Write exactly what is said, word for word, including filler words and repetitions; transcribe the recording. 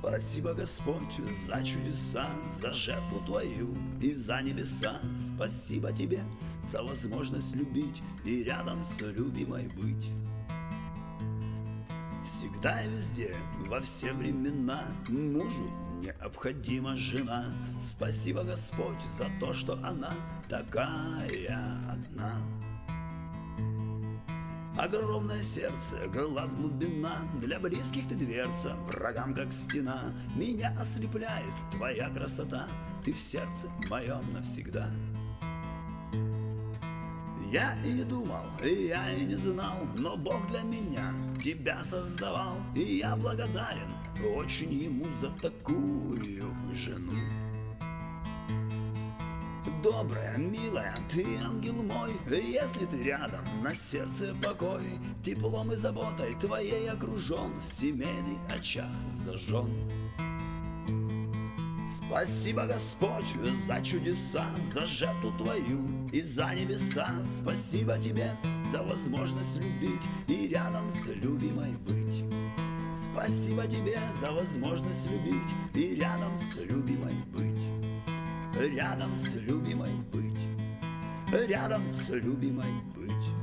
Спасибо, Господь, за чудеса, за жертву Твою и за небеса. Спасибо Тебе за возможность любить и рядом с любимой быть. Всегда и везде, во все времена мужу необходима жена. Спасибо, Господь, за то, что она такая одна. Огромное сердце, глаз глубина, для близких ты дверца, врагам как стена. Меня ослепляет твоя красота, ты в сердце моем навсегда. Я и не думал, и я и не знал, но Бог для меня тебя создавал. И я благодарен очень Ему за такую жену. Добрая, милая, ты ангел мой, если ты рядом, на сердце покой. Теплом и заботой твоей окружен, семейный очаг зажжен. Спасибо, Господь, за чудеса, за жертву Твою и за небеса. Спасибо Тебе за возможность любить и рядом с любимой быть. Спасибо Тебе за возможность любить и рядом с любимой быть. Рядом с любимой быть, рядом с любимой быть.